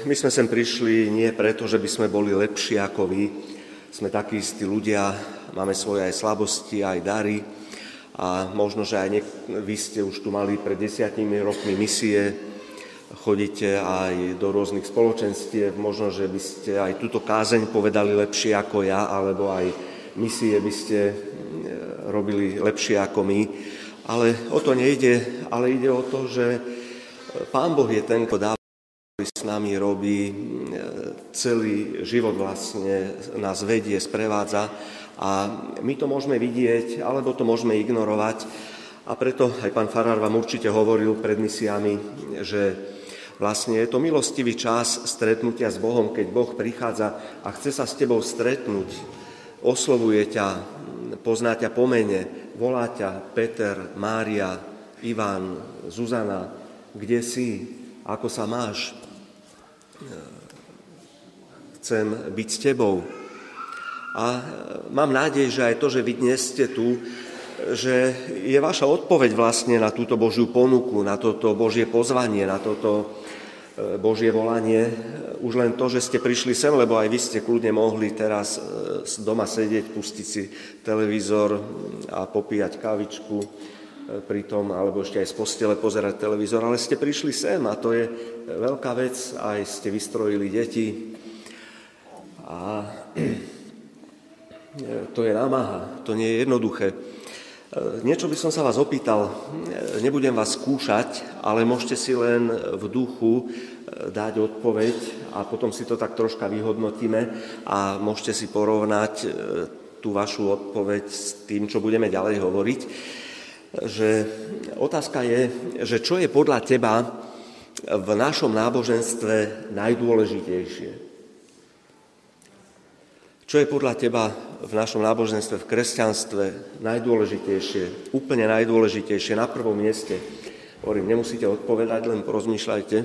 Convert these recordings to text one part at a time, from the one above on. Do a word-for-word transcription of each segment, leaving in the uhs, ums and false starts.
my sme sem prišli nie preto, že by sme boli lepší ako vy. Sme takí istí ľudia, máme svoje aj slabosti, aj dary. A možno, že aj niek- vy ste už tu mali pred desiatimi rokmi misie, chodíte aj do rôznych spoločenstiev, možno, že by ste aj túto kázeň povedali lepšie ako ja, alebo aj misie by ste robili lepšie ako my. Ale o to nejde, ale ide o to, že Pán Boh je ten, kto dáva, ktorý s nami robí celý život, vlastne nás vedie, sprevádza a my to môžeme vidieť, alebo to môžeme ignorovať. A preto aj pán farár vám určite hovoril pred misiami, že vlastne je to milostivý čas stretnutia s Bohom, keď Boh prichádza a chce sa s tebou stretnúť, oslovuje ťa, pozná ťa po mene, volá ťa Peter, Mária, Ivan, Zuzana, kde si, ako sa máš? Chcem byť s tebou. A mám nádej, že aj to, že vy dnes ste tu, že je vaša odpoveď vlastne na túto Božiu ponuku, na toto Božie pozvanie, na toto Božie volanie. Už len to, že ste prišli sem, lebo aj vy ste kľudne mohli teraz doma sedieť, pustiť si televízor a popíjať kávičku pri tom, alebo ešte aj z postele pozerať televízor, ale ste prišli sem a to je veľká vec, aj ste vystrojili deti a to je námaha, to nie je jednoduché. Niečo by som sa vás opýtal, nebudem vás skúšať, ale môžete si len v duchu dať odpoveď a potom si to tak troška vyhodnotíme a môžete si porovnať tú vašu odpoveď s tým, čo budeme ďalej hovoriť. Že otázka je, že čo je podľa teba v našom náboženstve najdôležitejšie? Čo je podľa teba v našom náboženstve, v kresťanstve najdôležitejšie, úplne najdôležitejšie, na prvom mieste? Hovorím, nemusíte odpovedať, len porozmýšľajte.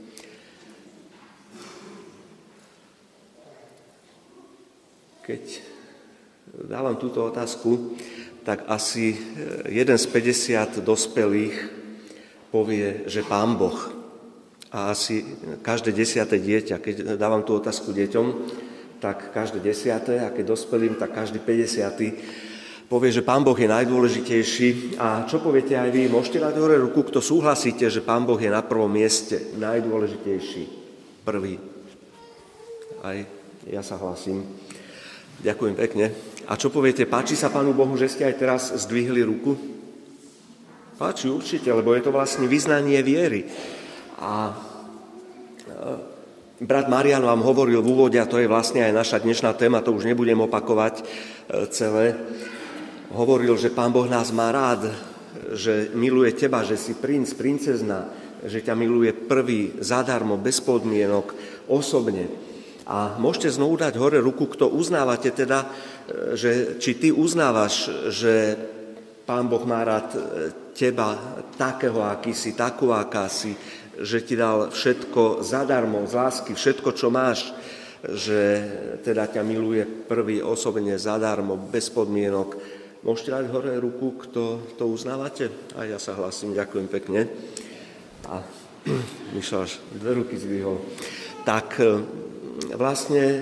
Keď dávam túto otázku, tak asi jeden z päťdesiat dospelých povie, že Pán Boh. A asi každé desiate dieťa, keď dávam tú otázku deťom, tak každé desiate, a keď dospelým, tak každý päťdesiaty povie, že Pán Boh je najdôležitejší. A čo poviete aj vy? Môžete dať hore ruku, kto súhlasíte, že Pán Boh je na prvom mieste, najdôležitejší, prvý. Aj ja sa hlasím. Ďakujem pekne. A čo poviete, páči sa Pánu Bohu, že ste aj teraz zdvihli ruku? Páči určite, lebo je to vlastne vyznanie viery. A brat Marian vám hovoril v úvode, a to je vlastne aj naša dnešná téma, to už nebudem opakovať celé. Hovoril, že Pán Boh nás má rád, že miluje teba, že si princ, princezna, že ťa miluje prvý, zadarmo, bez podmienok, osobne. A môžete znovu dať hore ruku, kto uznávate teda, že či ty uznávaš, že Pán Boh má rád teba takého, aký si, takú, aká si, že ti dal všetko zadarmo, z lásky, všetko, čo máš, že teda ťa miluje prvý, osobne, zadarmo, bez podmienok. Môžete dať hore ruku, kto to uznávate? A ja sa hlasím, ďakujem pekne. A Mišo až dve ruky zdvihol. Tak vlastne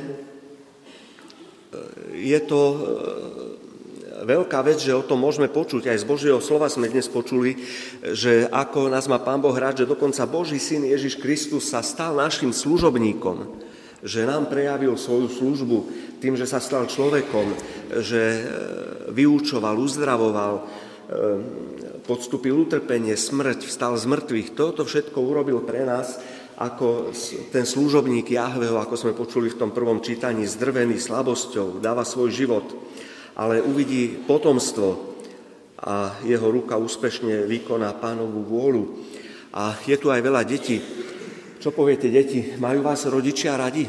je to veľká vec, že o tom môžeme počuť. Aj z Božieho slova sme dnes počuli, že ako nás má Pán Boh rád, že dokonca Boží syn Ježiš Kristus sa stal našim služobníkom, že nám prejavil svoju službu tým, že sa stal človekom, že vyučoval, uzdravoval, podstúpil utrpenie, smrť, vstal z mŕtvych. Toto všetko urobil pre nás ako ten služobník Jahveho, ako sme počuli v tom prvom čítaní, zdrvený slabosťou, dáva svoj život, ale uvidí potomstvo a jeho ruka úspešne vykoná Pánovu vôľu. A je tu aj veľa detí. Čo poviete, deti? Majú vás rodičia radi?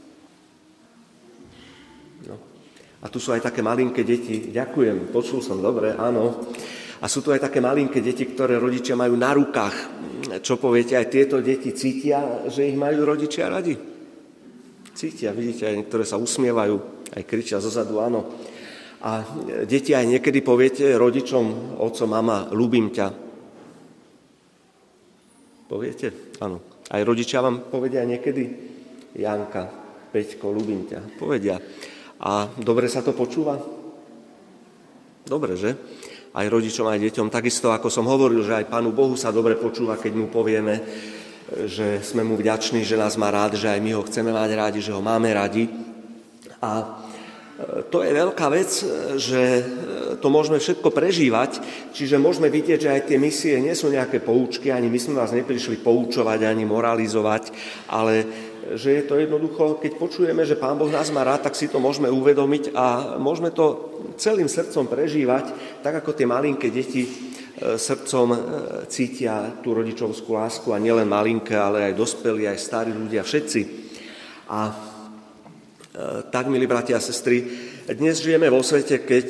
No. A tu sú aj také malinké deti. Ďakujem, počul som, dobre, áno. A sú tu aj také malinké deti, ktoré rodičia majú na rukách. Čo poviete, aj tieto deti cítia, že ich majú rodičia radi? Cítia, vidíte, aj niektoré sa usmievajú, aj kričia zozadu, áno. A deti aj niekedy poviete rodičom, oco, mama, ľúbim ťa. Poviete? Áno. Aj rodičia vám povedia niekedy, Janka, Peťko, ľúbim ťa, povedia. A dobre sa to počúva? Dobre, že? Aj rodičom, aj deťom. Takisto, ako som hovoril, že aj Pánu Bohu sa dobre počúva, keď mu povieme, že sme mu vďační, že nás má rád, že aj my ho chceme mať rádi, že ho máme radi. A to je veľká vec, že to môžeme všetko prežívať, čiže môžeme vidieť, že aj tie misie nie sú nejaké poučky, ani my sme vás neprišli poučovať, ani moralizovať, ale že je to jednoducho, keď počujeme, že Pán Boh nás má rád, tak si to môžeme uvedomiť a môžeme to celým srdcom prežívať, tak ako tie malinké deti srdcom cítia tú rodičovskú lásku a nielen malinké, ale aj dospelí, aj starí ľudia, všetci. A tak, milí bratia a sestry, dnes žijeme vo svete, keď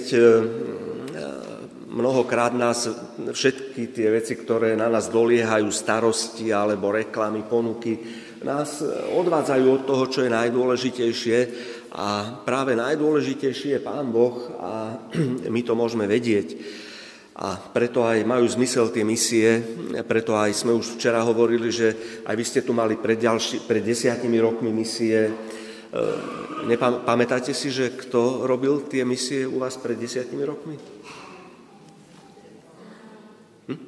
mnohokrát nás všetky tie veci, ktoré na nás doliehajú, starosti alebo reklamy, ponuky, nás odvádzajú od toho, čo je najdôležitejšie a práve najdôležitejšie je Pán Boh a my to môžeme vedieť. A preto aj majú zmysel tie misie, preto aj sme už včera hovorili, že aj vy ste tu mali pred, ďalší, pred desiatimi rokmi misie. Nepam, pamätáte si, že kto robil tie misie u vás pred desiatimi rokmi? Hm?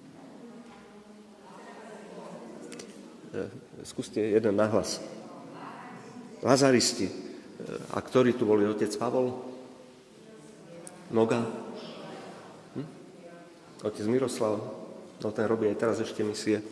Skúste jeden nahlas. Lazaristi. A ktorí tu boli? Otec Pavol? Noga? Hm? Otec Miroslav? No ten robí aj teraz ešte misie.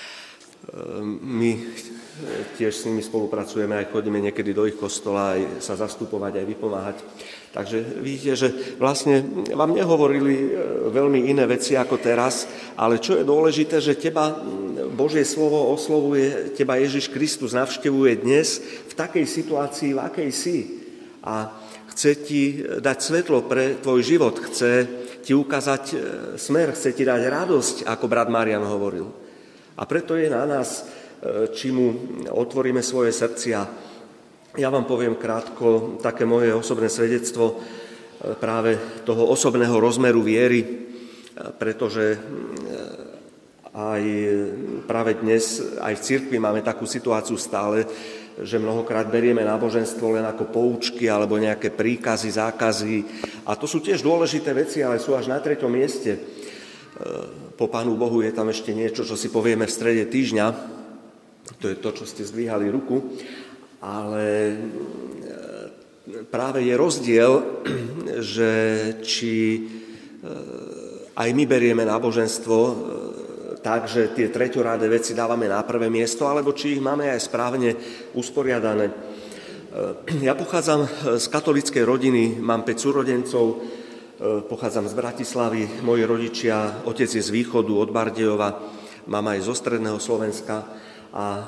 My tiež s nimi spolupracujeme, aj chodíme niekedy do ich kostola, aj sa zastupovať, aj vypomáhať. Takže vidíte, že vlastne vám nehovorili veľmi iné veci ako teraz, ale čo je dôležité, že teba Božie slovo oslovuje, teba Ježiš Kristus navštevuje dnes v takej situácii, v akej si. A chce ti dať svetlo pre tvoj život, chce ti ukázať smer, chce ti dať radosť, ako brat Marian hovoril. A preto je na nás, či mu otvoríme svoje srdcia. Ja vám poviem krátko také moje osobné svedectvo práve toho osobného rozmeru viery, pretože aj práve dnes, aj v cirkvi máme takú situáciu stále, že mnohokrát berieme náboženstvo len ako poučky alebo nejaké príkazy, zákazy. A to sú tiež dôležité veci, ale sú až na treťom mieste. Po Pánu Bohu je tam ešte niečo, čo si povieme v strede týždňa. To je to, čo ste zdvíhali ruku. Ale práve je rozdiel, že či aj my berieme náboženstvo tak, že tie treťoráde veci dávame na prvé miesto, alebo či ich máme aj správne usporiadané. Ja pochádzam z katolíckej rodiny, mám päť súrodencov, pochádzam z Bratislavy, moji rodičia, otec je z východu, od Bardejova, mama je zo stredného Slovenska a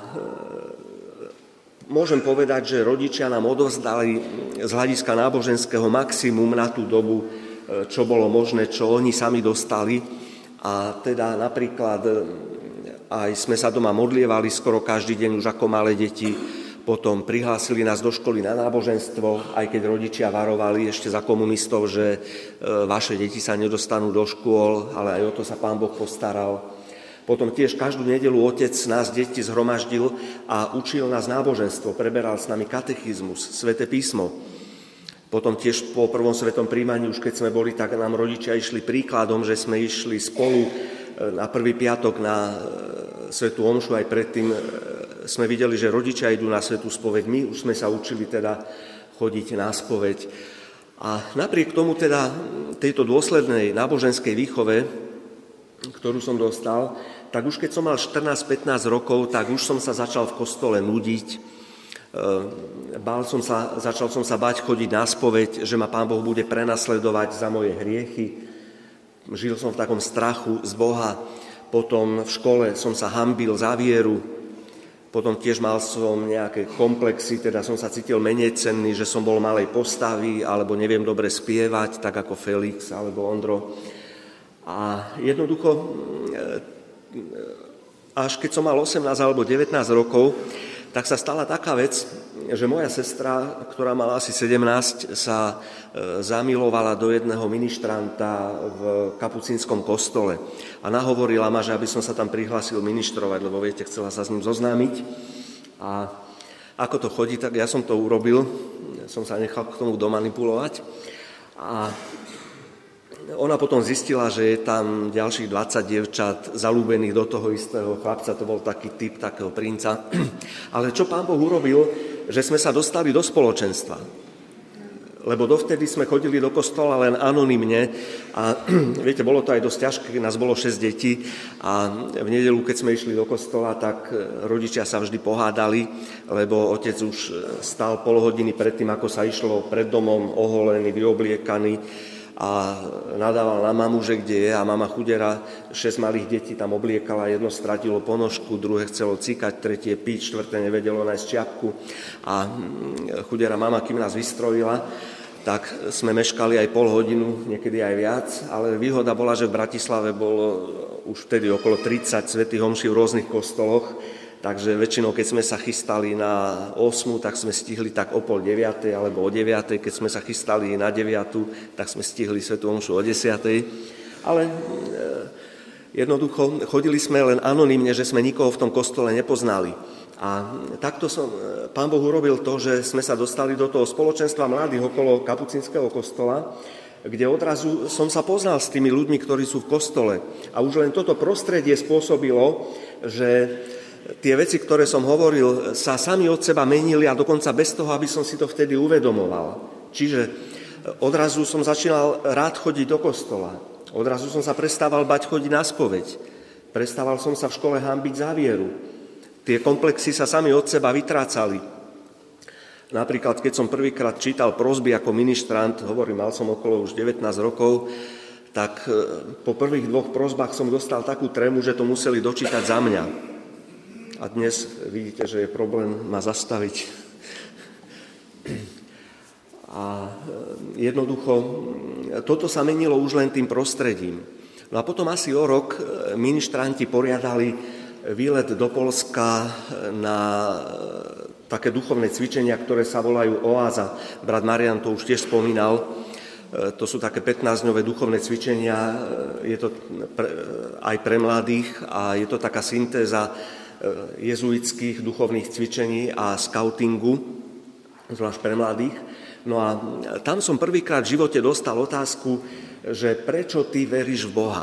môžem povedať, že rodičia nám odovzdali z hľadiska náboženského maximum na tú dobu, čo bolo možné, čo oni sami dostali. A teda napríklad aj sme sa doma modlievali skoro každý deň už ako malé deti. Potom prihlásili nás do školy na náboženstvo, aj keď rodičia varovali ešte za komunistov, že vaše deti sa nedostanú do škôl, ale aj o to sa Pán Boh postaral. Potom tiež každú nedeľu otec nás deti zhromaždil a učil nás náboženstvo, preberal s nami katechizmus, sväté písmo. Potom tiež po prvom svetom príjmaní, už keď sme boli, tak nám rodičia išli príkladom, že sme išli spolu na prvý piatok na svätú omšu, aj predtým sme videli, že rodičia idú na svätú spoveď, my už sme sa učili teda chodiť na spoveď. A napriek tomu teda tejto dôslednej náboženskej výchove, ktorú som dostal, tak už keď som mal štrnásť pätnásť rokov, tak už som sa začal v kostole nudiť. Bál som sa, začal som sa báť chodiť na spoveď, že ma Pán Boh bude prenasledovať za moje hriechy. Žil som v takom strachu z Boha. Potom v škole som sa hanbil za vieru. Potom tiež mal som nejaké komplexy, teda som sa cítil menej cenný, že som bol malej postavy, alebo neviem dobre spievať, tak ako Felix alebo Ondro. A jednoducho, až keď som mal osemnásť alebo devätnásť rokov, tak sa stala taká vec, že moja sestra, ktorá mala asi sedemnásť, sa zamilovala do jedného ministranta v kapucínskom kostole. A nahovorila ma, že aby som sa tam prihlásil ministrovať, lebo viete, chcela sa s ním zoznámiť. A ako to chodí, tak ja som to urobil, som sa nechal k tomu domanipulovať a ona potom zistila, že je tam ďalších dvadsať dievčat zalúbených do toho istého chlapca, to bol taký typ takého princa. Ale čo Pán Boh urobil, že sme sa dostali do spoločenstva. Lebo dovtedy sme chodili do kostola len anonymne a viete, bolo to aj dosť ťažké, nás bolo šesť detí a v nedeľu, keď sme išli do kostola, tak rodičia sa vždy pohádali, lebo otec už stál pol hodiny pred tým, ako sa išlo pred domom, oholený, vyobliekaný, a nadával na mamu, že kde je, a mama chudera šesť malých detí tam obliekala, jedno stratilo ponožku, druhé chcelo cikať, tretie piť, štvrté nevedelo nájsť čiapku a chudera mama, kým nás vystrojila, tak sme meškali aj pol hodinu, niekedy aj viac, ale výhoda bola, že v Bratislave bolo už vtedy okolo tridsať svätých omší v rôznych kostoloch, takže väčšinou, keď sme sa chystali na osmu, tak sme stihli tak o pol deviatej alebo o deviatej. Keď sme sa chystali na deviatu, tak sme stihli svätú omšu o desiatej. Ale e, jednoducho chodili sme len anonymne, že sme nikoho v tom kostole nepoznali. A takto som, Pán Boh urobil to, že sme sa dostali do toho spoločenstva mladých okolo kapucínskeho kostola, kde odrazu som sa poznal s tými ľuďmi, ktorí sú v kostole. A už len toto prostredie spôsobilo, že tie veci, ktoré som hovoril, sa sami od seba menili a dokonca bez toho, aby som si to vtedy uvedomoval. Čiže odrazu som začínal rád chodiť do kostola. Odrazu som sa prestával bať chodiť na spoveď. Prestával som sa v škole hanbiť za vieru. Tie komplexy sa sami od seba vytrácali. Napríklad, keď som prvýkrát čítal prosby ako ministrant, hovorím, mal som okolo už devätnásť rokov, tak po prvých dvoch prosbách som dostal takú trému, že to museli dočítať za mňa. A dnes vidíte, že je problém ma zastaviť. A jednoducho, toto sa menilo už len tým prostredím. No a potom asi o rok ministranti poriadali výlet do Poľska na také duchovné cvičenia, ktoré sa volajú Oáza. Brat Marian to už tiež spomínal. To sú také pätnásťdňové duchovné cvičenia. Je to aj pre mladých a je to taká syntéza jezuitských duchovných cvičení a skautingu, zvlášť pre mladých. No a tam som prvýkrát v živote dostal otázku, že prečo ty veríš v Boha?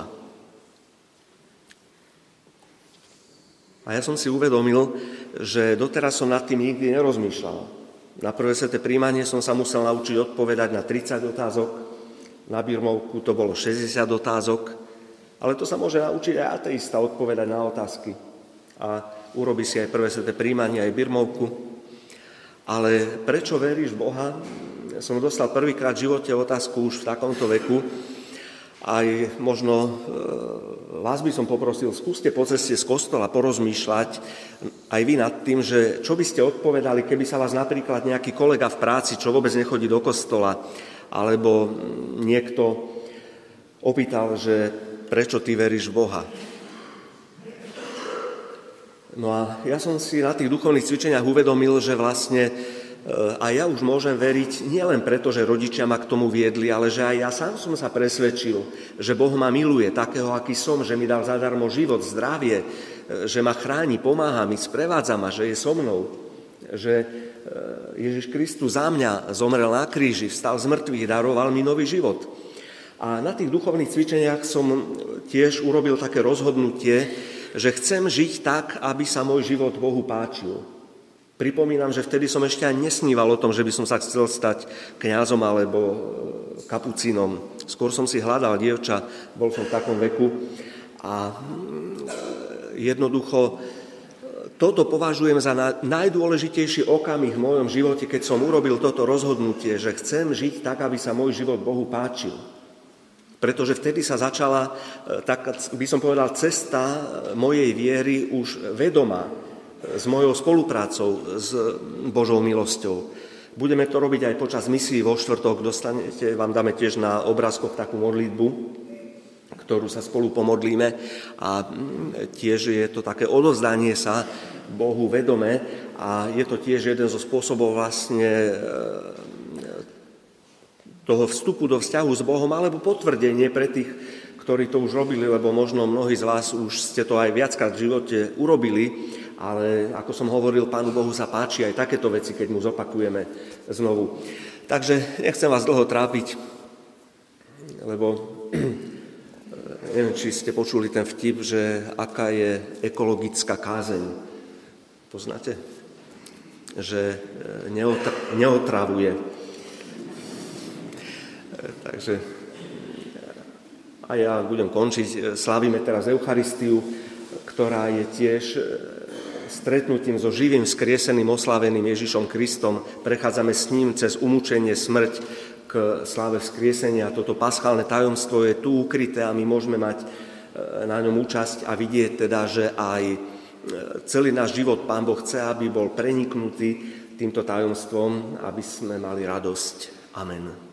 A ja som si uvedomil, že doteraz som nad tým nikdy nerozmýšľal. Na prvé sväté príjmanie som sa musel naučiť odpovedať na tridsať otázok, na birmovku to bolo šesťdesiat otázok, ale to sa môže naučiť aj ateista odpovedať na otázky. A urobí si aj prvé sväté príjmanie, aj birmovku. Ale prečo veríš v Boha? Som dostal prvýkrát v živote otázku už v takomto veku. Aj možno e, vás by som poprosil, skúste po ceste z kostola porozmýšľať aj vy nad tým, že čo by ste odpovedali, keby sa vás napríklad nejaký kolega v práci, čo vôbec nechodí do kostola, alebo niekto opýtal, že prečo ty veríš v Boha. No a ja som si na tých duchovných cvičeniach uvedomil, že vlastne aj ja už môžem veriť nielen preto, že rodičia ma k tomu viedli, ale že aj ja sám som sa presvedčil, že Boh ma miluje takého, aký som, že mi dal zadarmo život, zdravie, že ma chráni, pomáha mi, sprevádza ma, že je so mnou, že Ježiš Kristus za mňa zomrel na kríži, vstal z mŕtvych, daroval mi nový život. A na tých duchovných cvičeniach som tiež urobil také rozhodnutie, že chcem žiť tak, aby sa môj život Bohu páčil. Pripomínam, že vtedy som ešte ani nesníval o tom, že by som sa chcel stať kňazom alebo kapucínom. Skôr som si hľadal dievča, bol som v takom veku a jednoducho toto považujem za najdôležitejší okamih v mojom živote, keď som urobil toto rozhodnutie, že chcem žiť tak, aby sa môj život Bohu páčil. Pretože vtedy sa začala, tak by som povedal, cesta mojej viery už vedomá s mojou spoluprácou s Božou milosťou. Budeme to robiť aj počas misií vo štvrtok. Dostanete, vám dáme tiež na obrázkoch takú modlitbu, ktorú sa spolu pomodlíme. A tiež je to také odovzdanie sa Bohu vedome a je to tiež jeden zo spôsobov vlastne toho vstupu do vzťahu s Bohom, alebo potvrdenie pre tých, ktorí to už robili, lebo možno mnohí z vás už ste to aj viackrát v živote urobili, ale ako som hovoril, Pánu Bohu sa páči aj takéto veci, keď mu zopakujeme znovu. Takže nechcem vás dlho trápiť, lebo neviem, či ste počuli ten vtip, že aká je ekologická kázeň. Poznáte? Že neotra- neotravuje. Takže a ja budem končiť. Slávime teraz Eucharistiu, ktorá je tiež stretnutím so živým, vzkrieseným, osláveným Ježišom Kristom. Prechádzame s ním cez umúčenie, smrť k sláve vzkriesenia. Toto paschálne tajomstvo je tu ukryté a my môžeme mať na ňom účasť a vidieť teda, že aj celý náš život Pán Boh chce, aby bol preniknutý týmto tajomstvom, aby sme mali radosť. Amen.